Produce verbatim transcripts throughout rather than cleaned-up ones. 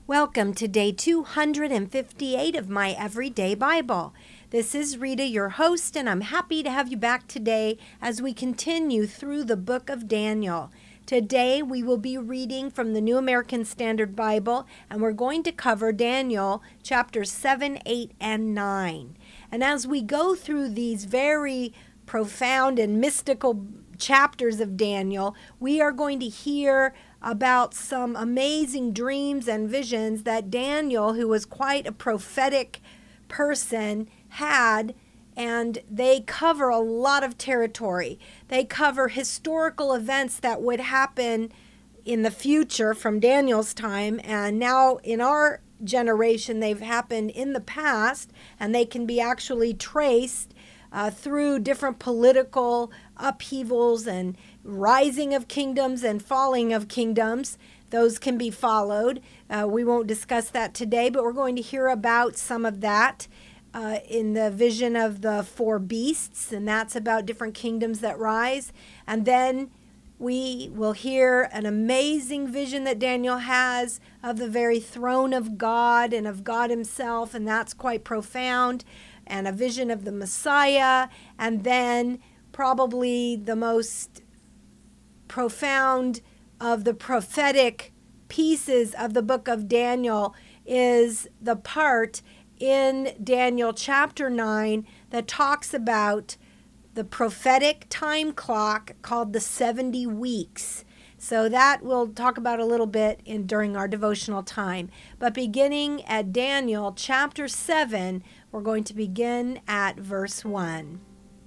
Welcome to day two hundred fifty-eight of my Everyday Bible. This is Rita, your host, and I'm happy to have you back today as we continue through the book of Daniel. Today we will be reading from the New American Standard Bible, and we're going to cover Daniel chapters seven, eight, and nine. And as we go through these very profound and mystical chapters of Daniel, we are going to hear about some amazing dreams and visions that Daniel, who was quite a prophetic person, had, and they cover a lot of territory. They cover historical events that would happen in the future from Daniel's time, and now in our generation they've happened in the past, and they can be actually traced Uh, through different political upheavals and rising of kingdoms and falling of kingdoms. Those can be followed. Uh, we won't discuss that today, but we're going to hear about some of that uh, in the vision of the four beasts, and that's about different kingdoms that rise. And then we will hear an amazing vision that Daniel has of the very throne of God and of God himself, and that's quite profound. And a vision of the Messiah, and then probably the most profound of the prophetic pieces of the book of Daniel is the part in Daniel chapter nine that talks about the prophetic time clock called the seventy weeks. So that we'll talk about a little bit in during our devotional time. But beginning at Daniel chapter seven, we're going to begin at verse one.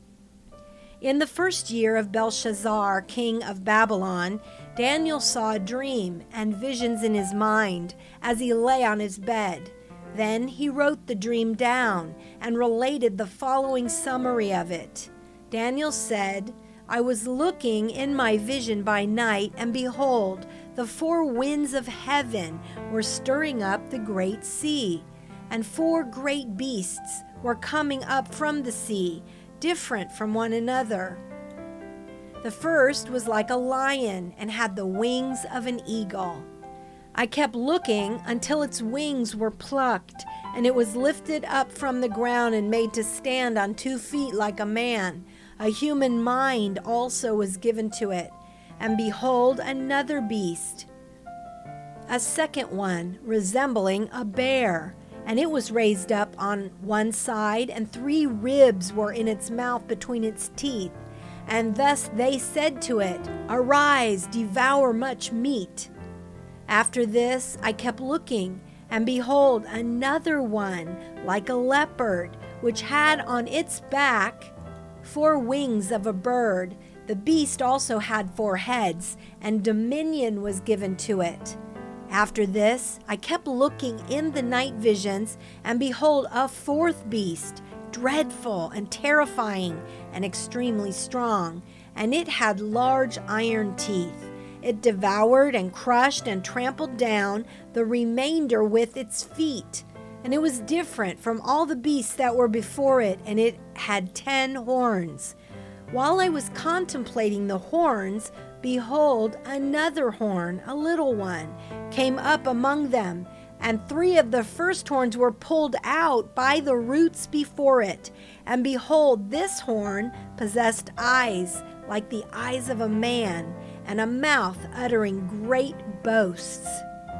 In the first year of Belshazzar, king of Babylon, Daniel saw a dream and visions in his mind as he lay on his bed. Then he wrote the dream down and related the following summary of it. Daniel said, I was looking in my vision by night, and behold, the four winds of heaven were stirring up the great sea, and four great beasts were coming up from the sea, different from one another. The first was like a lion and had the wings of an eagle. I kept looking until its wings were plucked, and it was lifted up from the ground and made to stand on two feet like a man. A human mind also was given to it. And behold, another beast, a second one, resembling a bear. And it was raised up on one side, and three ribs were in its mouth between its teeth. And thus they said to it, Arise, devour much meat. After this I kept looking, and behold, another one, like a leopard, which had on its back four wings of a bird. The beast also had four heads, and dominion was given to it. After this, I kept looking in the night visions, and behold, a fourth beast, dreadful and terrifying and extremely strong, and it had large iron teeth. It devoured and crushed and trampled down the remainder with its feet. And it was different from all the beasts that were before it, and it had ten horns. While I was contemplating the horns, behold, another horn, a little one, came up among them, and three of the first horns were pulled out by the roots before it. And behold, this horn possessed eyes like the eyes of a man, and a mouth uttering great boasts.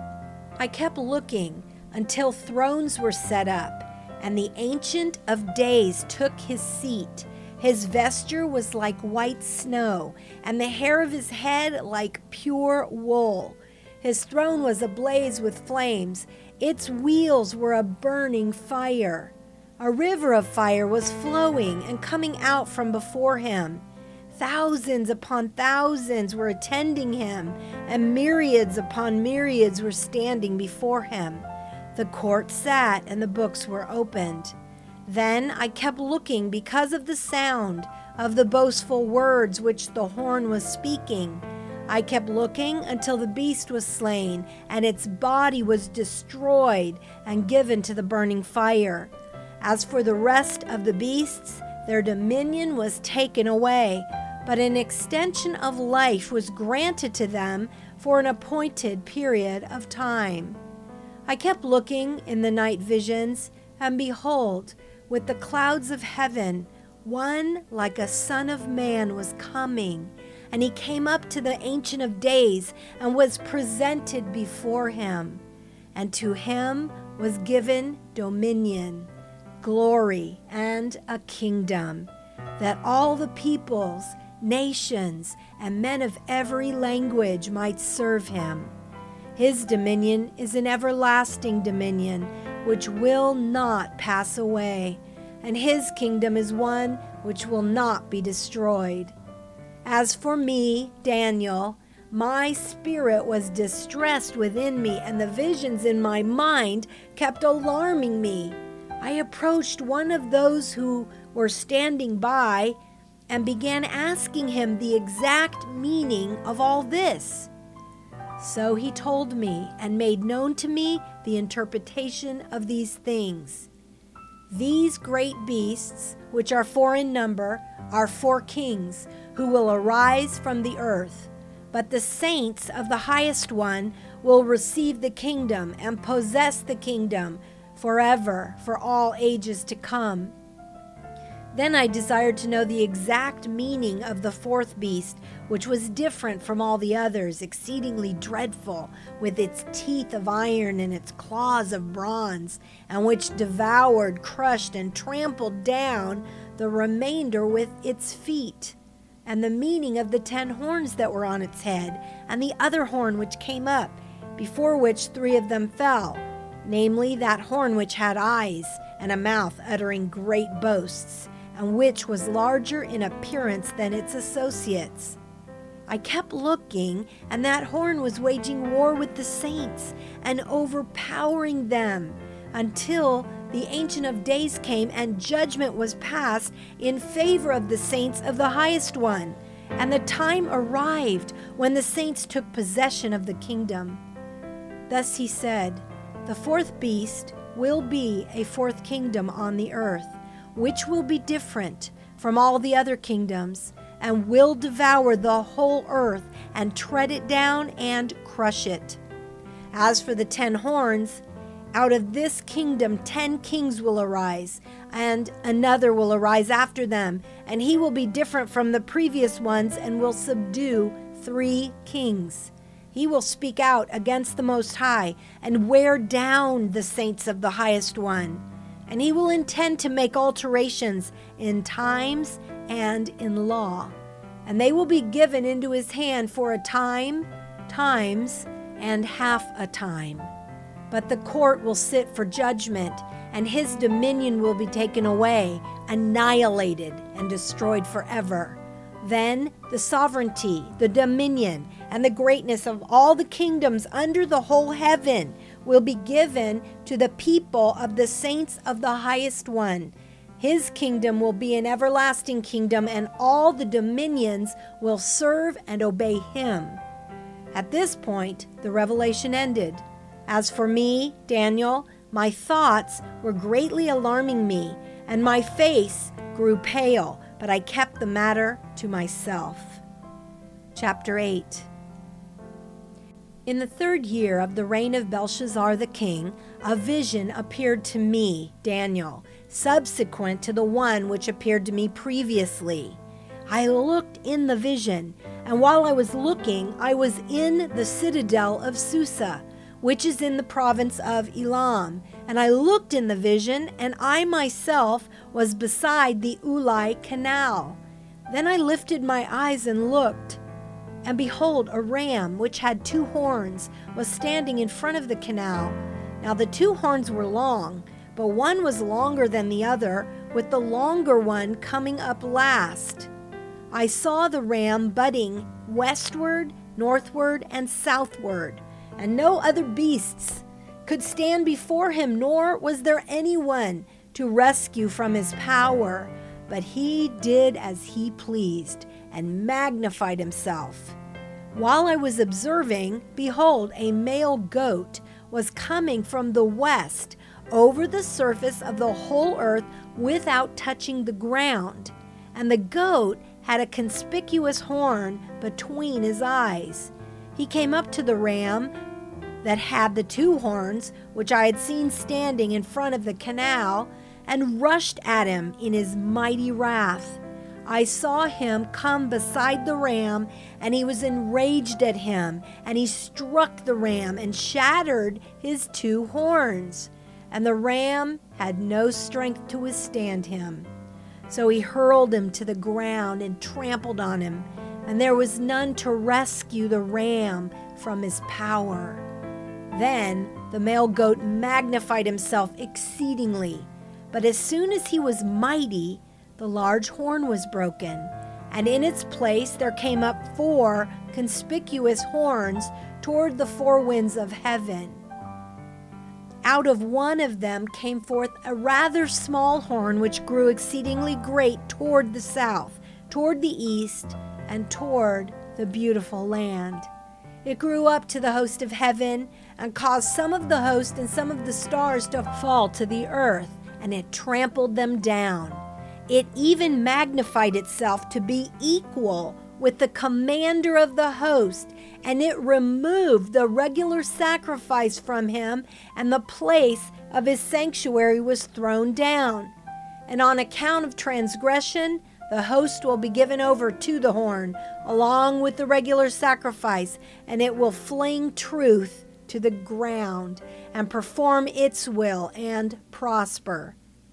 I kept looking until thrones were set up, and the Ancient of Days took his seat. His vesture was like white snow, and the hair of his head like pure wool. His throne was ablaze with flames. Its wheels were a burning fire. A river of fire was flowing and coming out from before him. Thousands upon thousands were attending him, and myriads upon myriads were standing before him. The court sat, and the books were opened. Then I kept looking because of the sound of the boastful words which the horn was speaking. I kept looking until the beast was slain, and its body was destroyed and given to the burning fire. As for the rest of the beasts, their dominion was taken away, but an extension of life was granted to them for an appointed period of time. I kept looking in the night visions, and behold, with the clouds of heaven, one like a son of man was coming, and he came up to the Ancient of Days and was presented before him. And to him was given dominion, glory, and a kingdom, that all the peoples, nations, and men of every language might serve him. His dominion is an everlasting dominion, which will not pass away, and his kingdom is one which will not be destroyed. As for me, Daniel, my spirit was distressed within me, and the visions in my mind kept alarming me. I approached one of those who were standing by and began asking him the exact meaning of all this. So he told me and made known to me the interpretation of these things. These great beasts, which are four in number, are four kings who will arise from the earth. But the saints of the highest one will receive the kingdom and possess the kingdom forever, for all ages to come. Then I desired to know the exact meaning of the fourth beast, which was different from all the others, exceedingly dreadful, with its teeth of iron and its claws of bronze, and which devoured, crushed, and trampled down the remainder with its feet. And the meaning of the ten horns that were on its head, and the other horn which came up, before which three of them fell, namely that horn which had eyes and a mouth uttering great boasts, and which was larger in appearance than its associates. I kept looking, and that horn was waging war with the saints and overpowering them, until the Ancient of Days came and judgment was passed in favor of the saints of the highest one. And the time arrived when the saints took possession of the kingdom. Thus he said, the fourth beast will be a fourth kingdom on the earth, which will be different from all the other kingdoms, and will devour the whole earth and tread it down and crush it. As for the ten horns, out of this kingdom ten kings will arise, and another will arise after them, and he will be different from the previous ones and will subdue three kings. He will speak out against the Most High and wear down the saints of the Highest One. And he will intend to make alterations in times and in law. And they will be given into his hand for a time, times, and half a time. But the court will sit for judgment, and his dominion will be taken away, annihilated, and destroyed forever. Then the sovereignty, the dominion, and the greatness of all the kingdoms under the whole heaven will be given to the people of the saints of the Highest One. His kingdom will be an everlasting kingdom, and all the dominions will serve and obey him. At this point, the revelation ended. As for me, Daniel, my thoughts were greatly alarming me, and my face grew pale, but I kept the matter to myself. Chapter eight. In the third year of the reign of Belshazzar the king, a vision appeared to me, Daniel, subsequent to the one which appeared to me previously. I looked in the vision, and while I was looking, I was in the citadel of Susa, which is in the province of Elam. And I looked in the vision, and I myself was beside the Ulai canal. Then I lifted my eyes and looked, and behold, a ram which had two horns was standing in front of the canal. Now the two horns were long, but one was longer than the other, with the longer one coming up last. I saw the ram butting westward, northward, and southward, and no other beasts could stand before him, nor was there anyone to rescue from his power. But he did as he pleased and magnified himself. While I was observing, behold, a male goat was coming from the west over the surface of the whole earth without touching the ground. And the goat had a conspicuous horn between his eyes. He came up to the ram that had the two horns, which I had seen standing in front of the canal, and rushed at him in his mighty wrath. I saw him come beside the ram, and he was enraged at him, and he struck the ram and shattered his two horns. And the ram had no strength to withstand him. So he hurled him to the ground and trampled on him, and there was none to rescue the ram from his power. Then the male goat magnified himself exceedingly, but as soon as he was mighty, the large horn was broken, and in its place there came up four conspicuous horns toward the four winds of heaven. Out of one of them came forth a rather small horn, which grew exceedingly great toward the south, toward the east, and toward the beautiful land. It grew up to the host of heaven, and caused some of the host and some of the stars to fall to the earth, and it trampled them down. It even magnified itself to be equal with the commander of the host, and it removed the regular sacrifice from him, and the place of his sanctuary was thrown down. And on account of transgression, the host will be given over to the horn, along with the regular sacrifice, and it will fling truth to the ground, and perform its will, and prosper.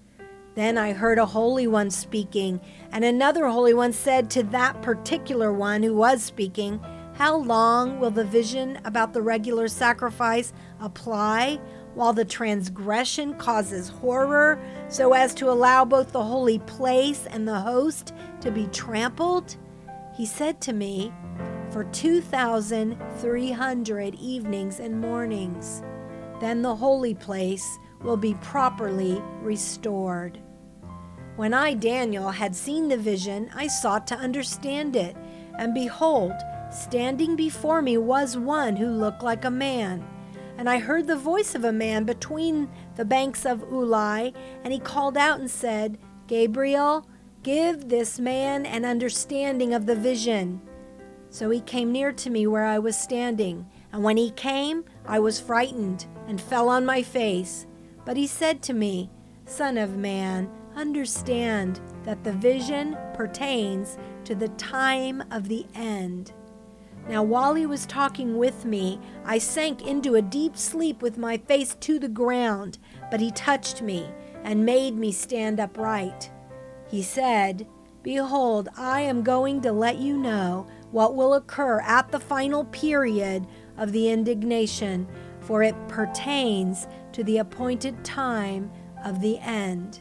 Then I heard a holy one speaking, and another holy one said to that particular one who was speaking, "How long will the vision about the regular sacrifice apply, while the transgression causes horror, so as to allow both the holy place and the host to be trampled?" He said to me, "For two thousand three hundred evenings and mornings. Then the holy place will be properly restored." When I, Daniel, had seen the vision, I sought to understand it, and behold, standing before me was one who looked like a man. And I heard the voice of a man between the banks of Ulai, and he called out and said, "Gabriel, give this man an understanding of the vision." So he came near to me where I was standing, and when he came, I was frightened and fell on my face. But he said to me, "Son of man, understand that the vision pertains to the time of the end." Now while he was talking with me, I sank into a deep sleep with my face to the ground, but he touched me and made me stand upright. He said, "Behold, I am going to let you know what will occur at the final period of the indignation, for it pertains to the appointed time of the end."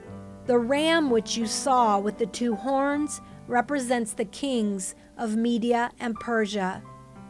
The ram which you saw with the two horns represents the kings of Media and Persia.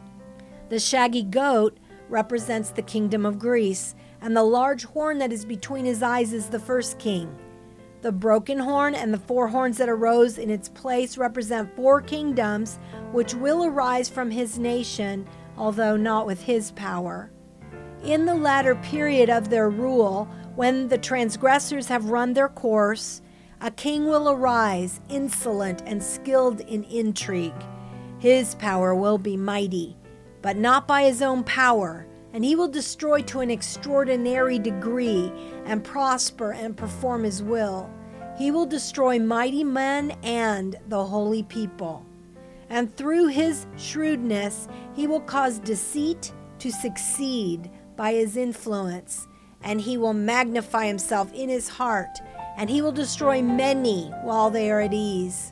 The shaggy goat represents the kingdom of Greece, and the large horn that is between his eyes is the first king. The broken horn and the four horns that arose in its place represent four kingdoms which will arise from his nation, although not with his power. In the latter period of their rule, when the transgressors have run their course, a king will arise, insolent and skilled in intrigue. His power will be mighty, but not by his own power, and he will destroy to an extraordinary degree and prosper and perform his will. He will destroy mighty men and the holy people. And through his shrewdness, he will cause deceit to succeed by his influence, and he will magnify himself in his heart, and he will destroy many while they are at ease.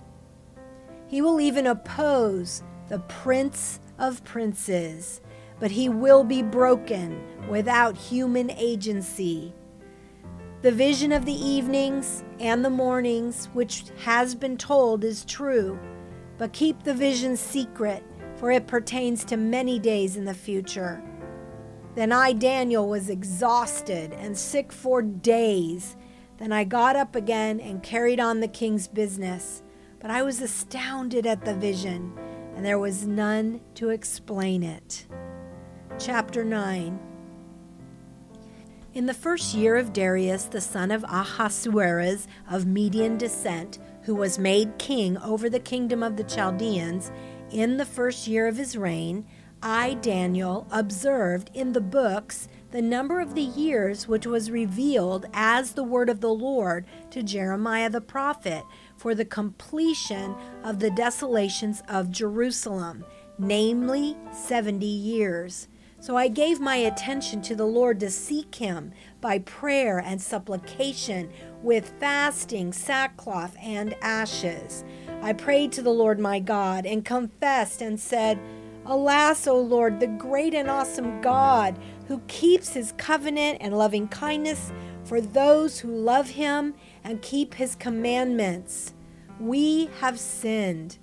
He will even oppose the Prince of Princes, but he will be broken without human agency. The vision of the evenings and the mornings, which has been told, is true, but keep the vision secret, for it pertains to many days in the future. Then I, Daniel, was exhausted and sick for days. Then I got up again and carried on the king's business. But I was astounded at the vision, and there was none to explain it. Chapter nine. In the first year of Darius, the son of Ahasuerus of Median descent, who was made king over the kingdom of the Chaldeans, in the first year of his reign, I, Daniel, observed in the books the number of the years which was revealed as the word of the Lord to Jeremiah the prophet for the completion of the desolations of Jerusalem, namely seventy years. So I gave my attention to the Lord to seek him by prayer and supplication with fasting, sackcloth, and ashes. I prayed to the Lord my God and confessed and said, Alas, O Lord, the great and awesome God, who keeps his covenant and loving kindness for those who love him and keep his commandments. We have sinned,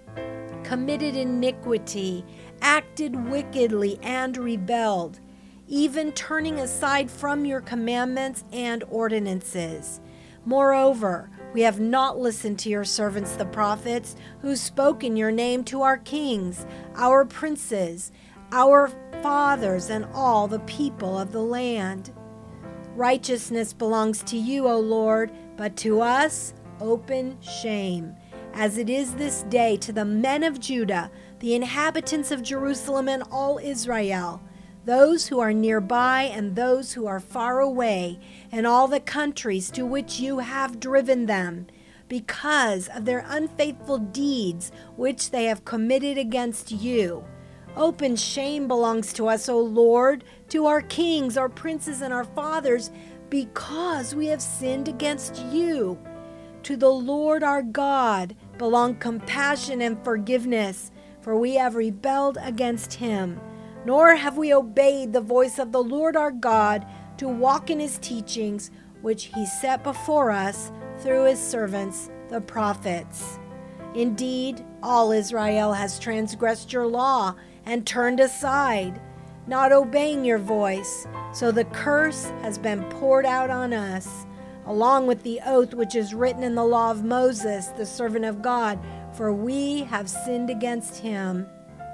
committed iniquity, acted wickedly, and rebelled, even turning aside from your commandments and ordinances. Moreover, we have not listened to your servants the prophets, who spoke in your name to our kings, our princes, our fathers, and all the people of the land. Righteousness belongs to you, O Lord, but to us open shame, as it is this day to the men of Judah, the inhabitants of Jerusalem, and all Israel, those who are nearby and those who are far away, and all the countries to which you have driven them, because of their unfaithful deeds which they have committed against you. Open shame belongs to us, O Lord, to our kings, our princes, and our fathers, because we have sinned against you. To the Lord our God belong compassion and forgiveness, for we have rebelled against him. Nor have we obeyed the voice of the Lord our God to walk in his teachings, which he set before us through his servants, the prophets. Indeed, all Israel has transgressed your law and turned aside, not obeying your voice. So the curse has been poured out on us, along with the oath which is written in the law of Moses, the servant of God, for we have sinned against him.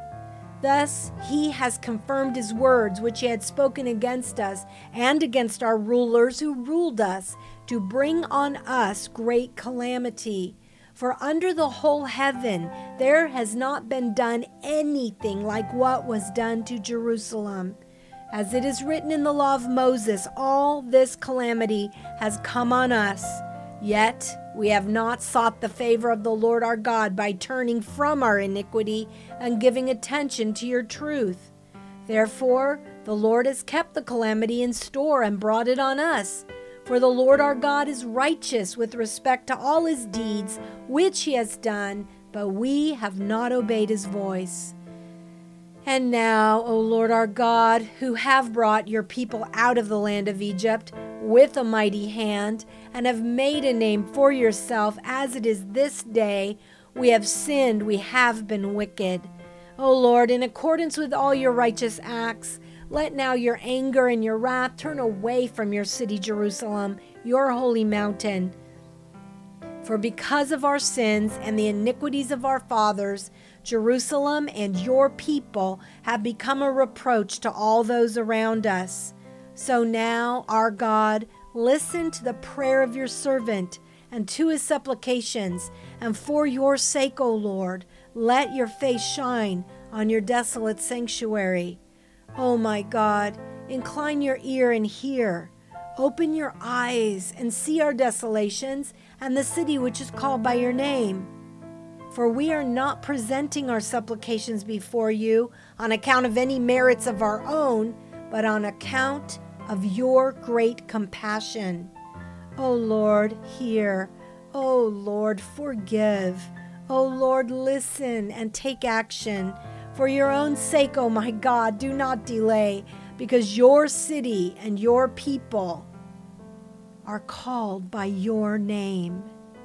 Thus he has confirmed his words which he had spoken against us and against our rulers who ruled us, to bring on us great calamity. For under the whole heaven there has not been done anything like what was done to Jerusalem. As it is written in the law of Moses, all this calamity has come on us. Yet we have not sought the favor of the Lord our God by turning from our iniquity and giving attention to your truth. Therefore, the Lord has kept the calamity in store and brought it on us. For the Lord our God is righteous with respect to all his deeds which he has done, but we have not obeyed his voice. And now, O Lord our God, who have brought your people out of the land of Egypt with a mighty hand, and have made a name for yourself, as it is this day, we have sinned, we have been wicked. O Lord, in accordance with all your righteous acts, let now your anger and your wrath turn away from your city Jerusalem, your holy mountain. For because of our sins and the iniquities of our fathers, Jerusalem and your people have become a reproach to all those around us. So now, our God, listen to the prayer of your servant and to his supplications, and for your sake, O Lord, let your face shine on your desolate sanctuary. O my God, incline your ear and hear. Open your eyes and see our desolations and the city which is called by your name. For we are not presenting our supplications before you on account of any merits of our own, but on account of your great compassion. O Lord, hear. O Lord, forgive. O Lord, listen and take action. For your own sake, O my God, do not delay, because your city and your people are called by your name.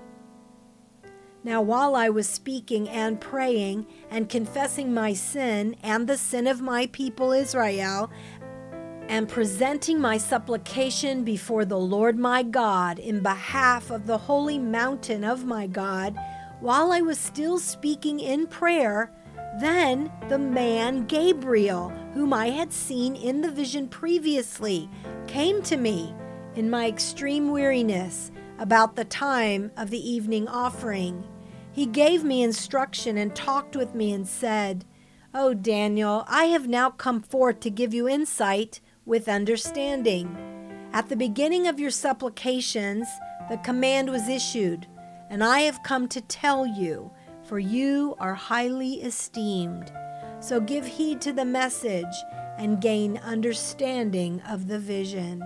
Now, while I was speaking and praying and confessing my sin and the sin of my people Israel, and presenting my supplication before the Lord my God in behalf of the holy mountain of my God, while I was still speaking in prayer, then the man Gabriel, whom I had seen in the vision previously, came to me in my extreme weariness about the time of the evening offering. He gave me instruction and talked with me and said, "O Daniel, I have now come forth to give you insight with understanding. At the beginning of your supplications, the command was issued, and I have come to tell you, for you are highly esteemed. So give heed to the message and gain understanding of the vision.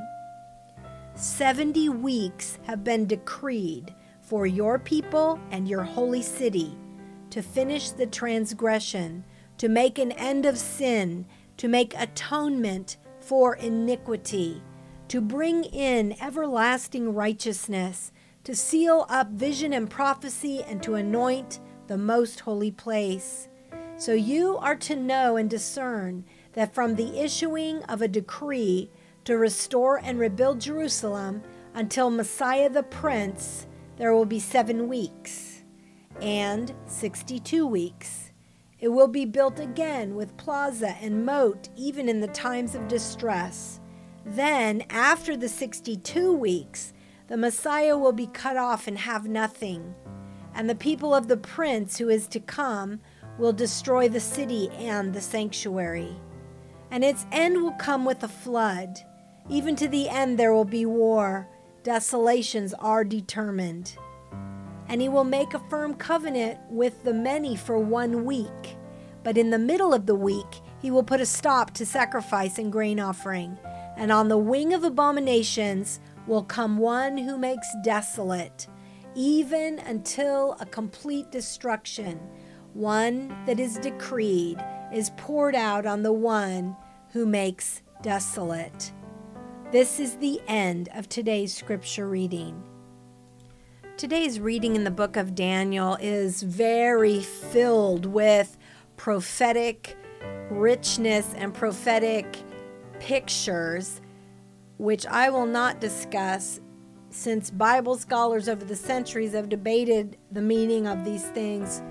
Seventy weeks have been decreed for your people and your holy city to finish the transgression, to make an end of sin, to make atonement for iniquity, to bring in everlasting righteousness, to seal up vision and prophecy, and to anoint the most holy place. So you are to know and discern that from the issuing of a decree to restore and rebuild Jerusalem until Messiah the Prince, there will be seven weeks and sixty-two weeks. It will be built again with plaza and moat, even in the times of distress. Then, after the sixty-two weeks, the Messiah will be cut off and have nothing. And the people of the Prince who is to come will destroy the city and the sanctuary. And its end will come with a flood. Even to the end there will be war. Desolations are determined. And he will make a firm covenant with the many for one week. But in the middle of the week, he will put a stop to sacrifice and grain offering. And on the wing of abominations will come one who makes desolate, even until a complete destruction. One that is decreed is poured out on the one who makes desolate. This is the end of today's scripture reading. Today's reading in the book of Daniel is very filled with prophetic richness and prophetic pictures, which I will not discuss, since Bible scholars over the centuries have debated the meaning of these things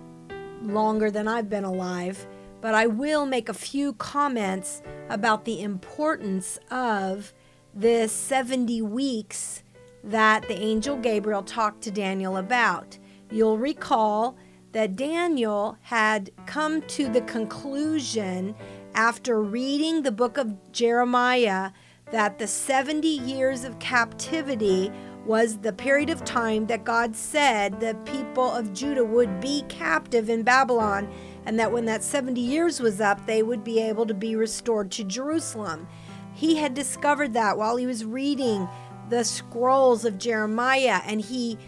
longer than I've been alive. But I will make a few comments about the importance of this seventy weeks that the angel Gabriel talked to Daniel about. You'll recall that Daniel had come to the conclusion after reading the book of Jeremiah that the seventy years of captivity was the period of time that God said the people of Judah would be captive in Babylon, and that when that seventy years was up, they would be able to be restored to Jerusalem. He had discovered that while he was reading the scrolls of Jeremiah, and he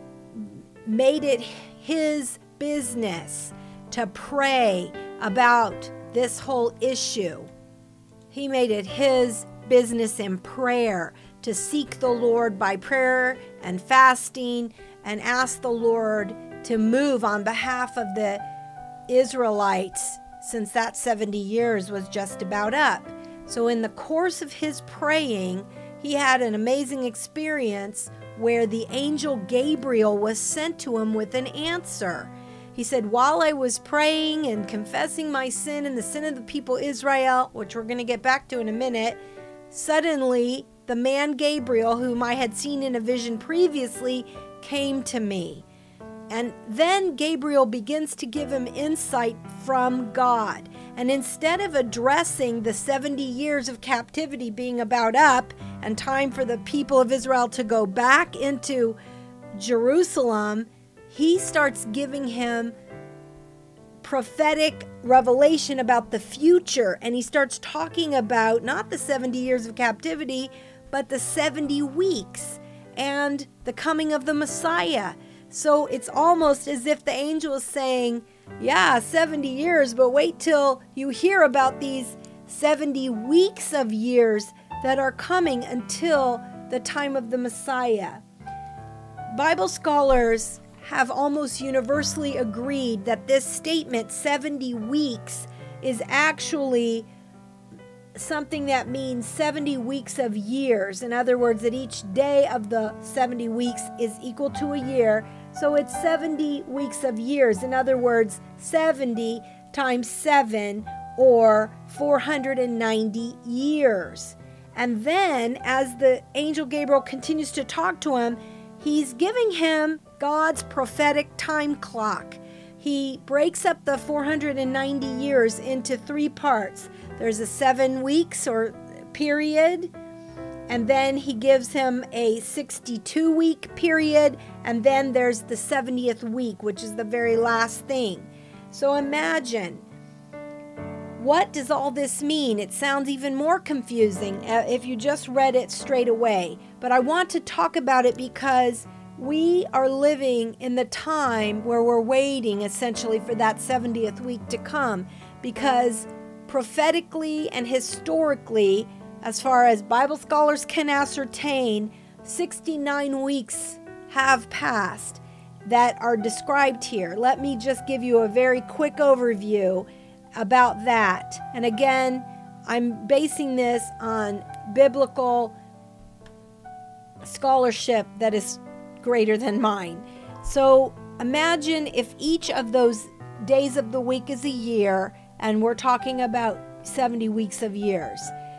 made it his business to pray about this whole issue. He made it his business in prayer to seek the Lord by prayer and fasting and ask the Lord to move on behalf of the Israelites, since that seventy years was just about up. So in the course of his praying, he had an amazing experience where the angel Gabriel was sent to him with an answer. He said, while I was praying and confessing my sin and the sin of the people Israel, which we're going to get back to in a minute, suddenly the man Gabriel, whom I had seen in a vision previously, came to me. And then Gabriel begins to give him insight from God. And instead of addressing the seventy years of captivity being about up and time for the people of Israel to go back into Jerusalem, he starts giving him prophetic revelation about the future. And he starts talking about not the seventy years of captivity, but the seventy weeks and the coming of the Messiah. So it's almost as if the angel is saying, yeah, seventy years, but wait till you hear about these seventy weeks of years that are coming until the time of the Messiah. Bible scholars have almost universally agreed that this statement, seventy weeks, is actually something that means seventy weeks of years. In other words, that each day of the seventy weeks is equal to a year. So it's seventy weeks of years. In other words, seventy times seven, or four hundred ninety years. And then as the angel Gabriel continues to talk to him, he's giving him God's prophetic time clock. he breaks up the four hundred ninety years into three parts. There's a seven weeks or period, and then he gives him a sixty-two week period, and then there's the seventieth week, which is the very last thing. So imagine, what does all this mean? It sounds even more confusing if you just read it straight away. But I want to talk about it because we are living in the time where we're waiting essentially for that seventieth week to come, because prophetically and historically, as far as Bible scholars can ascertain, sixty-nine weeks have passed that are described here. Let me just give you a very quick overview about that. And again, I'm basing this on biblical scholarship that is greater than mine. So imagine if each of those days of the week is a year, and we're talking about seventy weeks of years.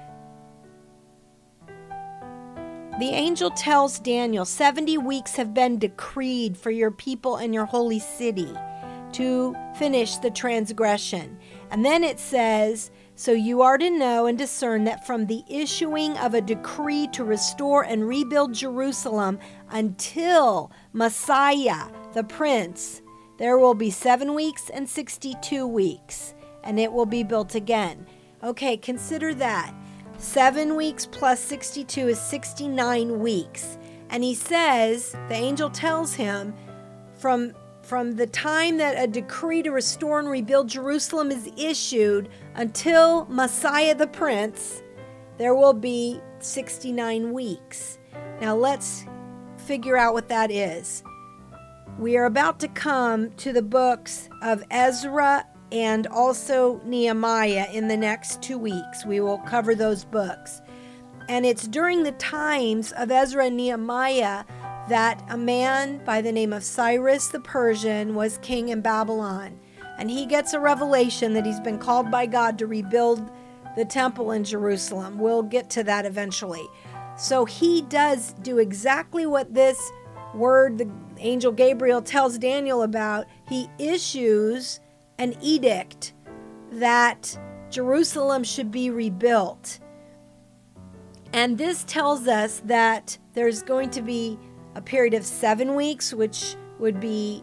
The angel tells Daniel, seventy weeks have been decreed for your people and your holy city to finish the transgression. And then it says, so you are to know and discern that from the issuing of a decree to restore and rebuild Jerusalem until Messiah, the Prince, there will be seven weeks and sixty-two weeks, and it will be built again. Okay, consider that. Seven weeks plus sixty-two is sixty-nine weeks. And he says, the angel tells him, from From the time that a decree to restore and rebuild Jerusalem is issued until Messiah the Prince, there will be sixty-nine weeks. Now let's figure out what that is. We are about to come to the books of Ezra and also Nehemiah in the next two weeks. We will cover those books. And it's during the times of Ezra and Nehemiah that a man by the name of Cyrus the Persian was king in Babylon. And he gets a revelation that he's been called by God to rebuild the temple in Jerusalem. We'll get to that eventually. So he does do exactly what this word the angel Gabriel tells Daniel about. He issues an edict that Jerusalem should be rebuilt. And this tells us that there's going to be a period of seven weeks, which would be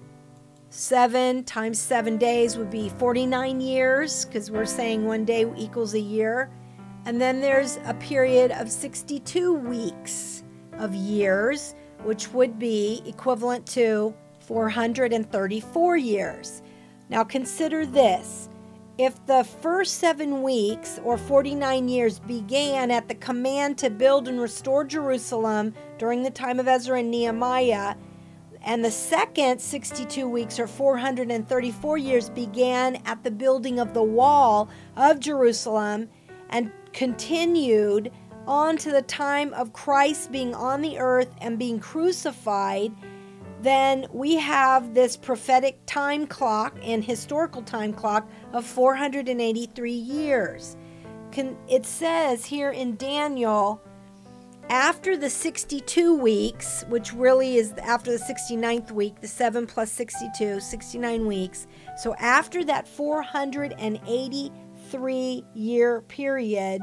seven times seven days would be forty-nine years, because we're saying one day equals a year. And then there's a period of sixty-two weeks of years, which would be equivalent to four hundred thirty-four years. Now consider this. If the first seven weeks or forty-nine years began at the command to build and restore Jerusalem during the time of Ezra and Nehemiah, and the second sixty-two weeks or four hundred thirty-four years began at the building of the wall of Jerusalem and continued on to the time of Christ being on the earth and being crucified, then we have this prophetic time clock and historical time clock of four hundred eighty-three years. It says here in Daniel, after the sixty-two weeks, which really is after the sixty-ninth week, the seven plus sixty-two, sixty-nine weeks. So after that four hundred eighty-three year period,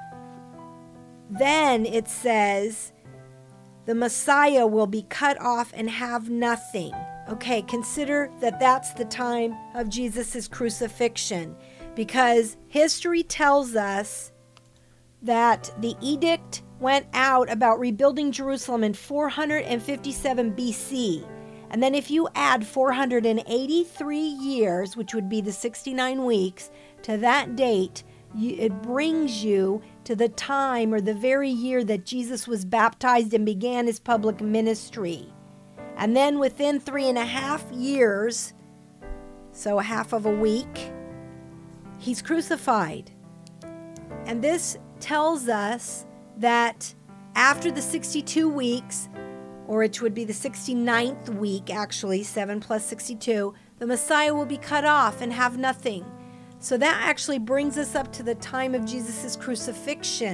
then it says, the Messiah will be cut off and have nothing. Okay, consider that that's the time of Jesus' crucifixion, because history tells us that the edict went out about rebuilding Jerusalem in four hundred fifty-seven B C. And then if you add four hundred eighty-three years, which would be the sixty-nine weeks, to that date, it brings you to the time or the very year that Jesus was baptized and began his public ministry. And then within three and a half years, so a half of a week, he's crucified. And this tells us that after the sixty-two weeks, or it would be the sixty-ninth week actually, seven plus sixty-two, the Messiah will be cut off and have nothing. So that actually brings us up to the time of Jesus' crucifixion.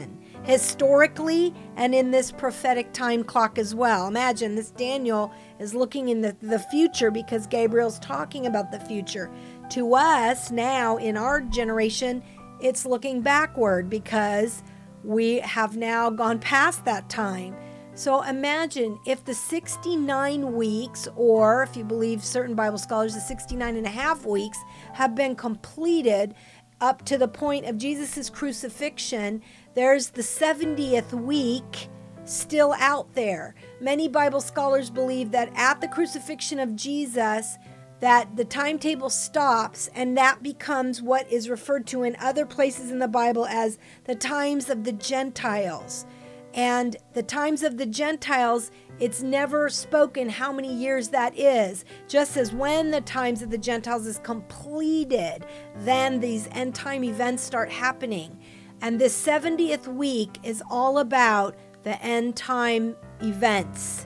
historically and in this prophetic time clock as well. Imagine this Daniel is looking in the, the future because Gabriel's talking about the future. To us now in our generation, it's looking backward because we have now gone past that time. So imagine if the sixty-nine weeks, or if you believe certain Bible scholars, the sixty-nine and a half weeks have been completed up to the point of Jesus' crucifixion. There's the seventieth week still out there. Many Bible scholars believe that at the crucifixion of Jesus, that the timetable stops, and that becomes what is referred to in other places in the Bible as the times of the Gentiles. And the times of the Gentiles, it's never spoken how many years that is. Just as when the times of the Gentiles is completed, then these end time events start happening. And this seventieth week is all about the end time events.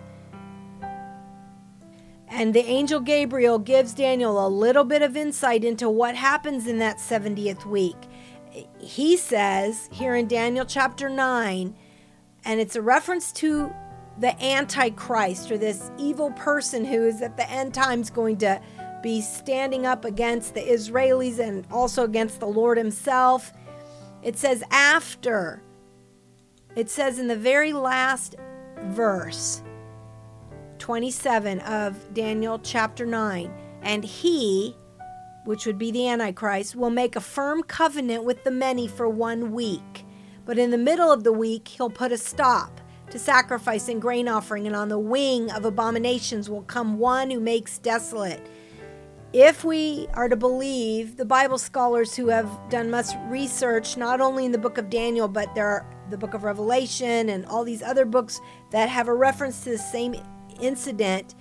And the angel Gabriel gives Daniel a little bit of insight into what happens in that seventieth week. He says here in Daniel chapter nine, and it's a reference to the Antichrist, or this evil person who is at the end times going to be standing up against the Israelis and also against the Lord himself. It says after, it says in the very last verse, twenty-seven of Daniel chapter nine, and he, which would be the Antichrist, will make a firm covenant with the many for one week. But in the middle of the week, he'll put a stop to sacrifice and grain offering, and on the wing of abominations will come one who makes desolate. If we are to believe the Bible scholars who have done much research, not only in the book of Daniel, but there are the book of Revelation and all these other books that have a reference to the same incident,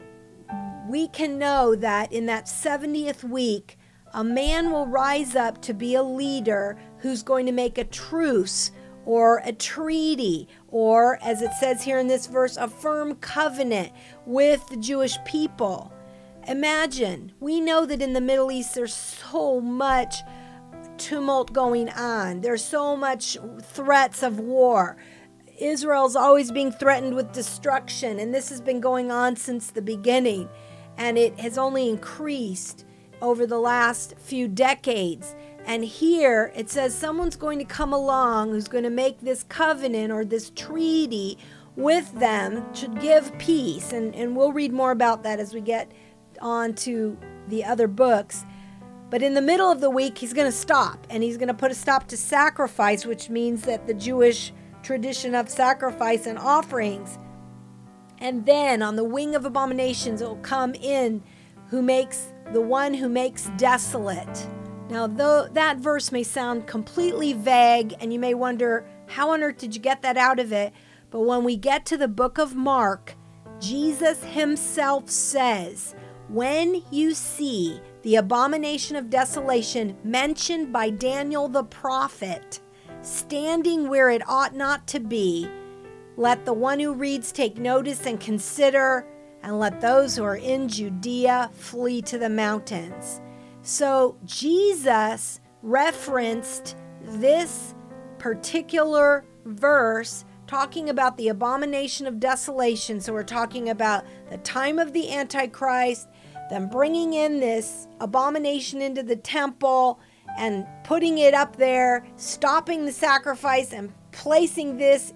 we can know that in that seventieth week, a man will rise up to be a leader who's going to make a truce or a treaty, or as it says here in this verse, a firm covenant with the Jewish people. Imagine, we know that in the Middle East there's so much tumult going on. There's so much threats of war. Israel's always being threatened with destruction, and this has been going on since the beginning, and it has only increased over the last few decades. And here it says someone's going to come along who's going to make this covenant or this treaty with them to give peace. And, and we'll read more about that as we get on to the other books. But in the middle of the week, he's going to stop, and he's going to put a stop to sacrifice, which means that the Jewish tradition of sacrifice and offerings. And then on the wing of abominations, it will come in who makes the one who makes desolate. Now, though that verse may sound completely vague, and you may wonder, how on earth did you get that out of it? But when we get to the book of Mark, Jesus himself says, when you see the abomination of desolation mentioned by Daniel the prophet, standing where it ought not to be, let the one who reads take notice and consider, and let those who are in Judea flee to the mountains. So Jesus referenced this particular verse talking about the abomination of desolation. So we're talking about the time of the Antichrist, them bringing in this abomination into the temple and putting it up there, stopping the sacrifice and placing this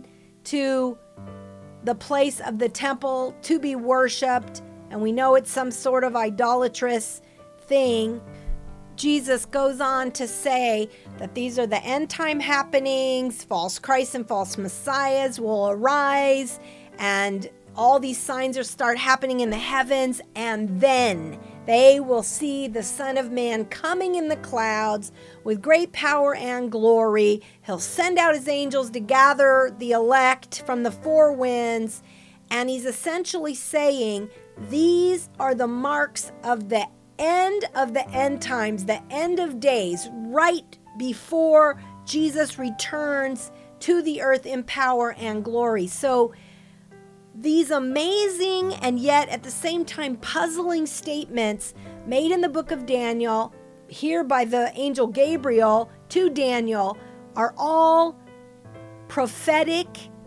into the place of the temple to be worshipped. And we know it's some sort of idolatrous thing. Jesus goes on to say that these are the end time happenings. False Christs and false messiahs will arise, and all these signs will start happening in the heavens, and then they will see the Son of Man coming in the clouds with great power and glory. He'll send out his angels to gather the elect from the four winds, and he's essentially saying these are the marks of the end of the end times, the end of days, right before Jesus returns to the earth in power and glory. So these amazing and yet at the same time puzzling statements made in the book of Daniel, here by the angel Gabriel to Daniel, are all prophetic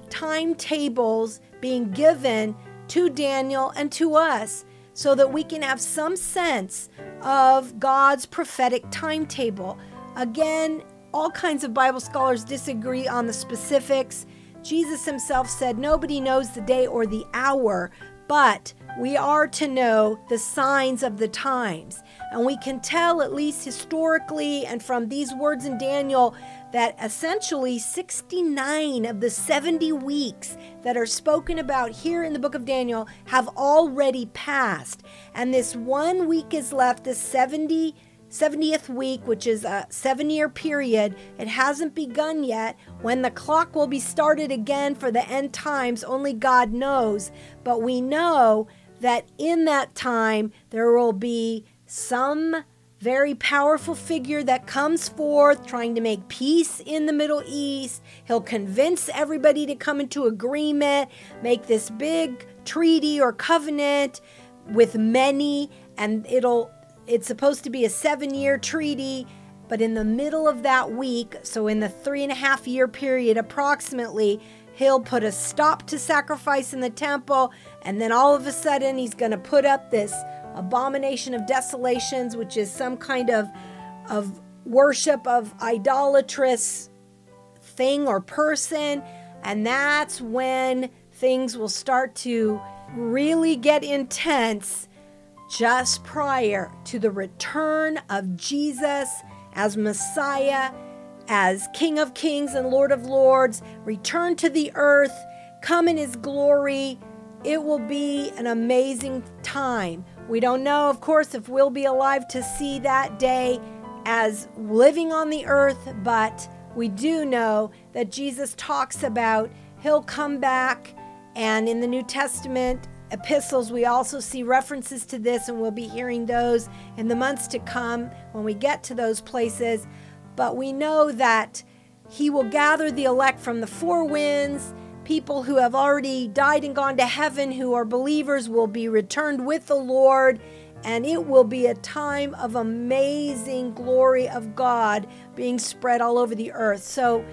timetables being given to Daniel and to us so that we can have some sense of God's prophetic timetable. Again, all kinds of Bible scholars disagree on the specifics. Jesus himself said nobody knows the day or the hour, but we are to know the signs of the times. And we can tell, at least historically and from these words in Daniel, that essentially sixty-nine of the seventy weeks that are spoken about here in the book of Daniel have already passed. And this one week is left, this seventy seventieth week, which is a seven-year period. It hasn't begun yet. When the clock will be started again for the end times, only God knows. But we know that in that time, there will be some very powerful figure that comes forth trying to make peace in the Middle East. He'll convince everybody to come into agreement, make this big treaty or covenant with many, and it'll It's supposed to be a seven-year treaty, but in the middle of that week, so in the three and a half year period approximately, he'll put a stop to sacrifice in the temple, and then all of a sudden he's going to put up this abomination of desolations, which is some kind of, of worship of idolatrous thing or person, and that's when things will start to really get intense, just prior to the return of Jesus as Messiah, as King of Kings and Lord of Lords, return to the earth, come in his glory. It will be an amazing time. We don't know, of course, if we'll be alive to see that day as living on the earth, but we do know that Jesus talks about he'll come back, and in the New Testament epistles, we also see references to this, and we'll be hearing those in the months to come when we get to those places. But we know that he will gather the elect from the four winds. People who have already died and gone to heaven, who are believers, will be returned with the Lord, and it will be a time of amazing glory of God being spread all over the earth. So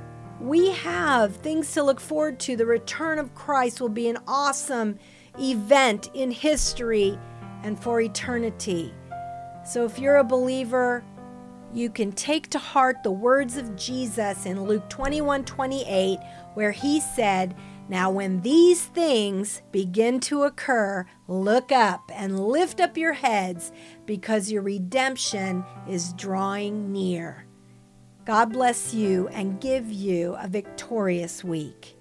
we have things to look forward to. The return of Christ will be an awesome event in history and for eternity. So if you're a believer, you can take to heart the words of Jesus in Luke twenty-one twenty-eight, where he said, "Now when these things begin to occur, look up and lift up your heads, because your redemption is drawing near." God bless you and give you a victorious week.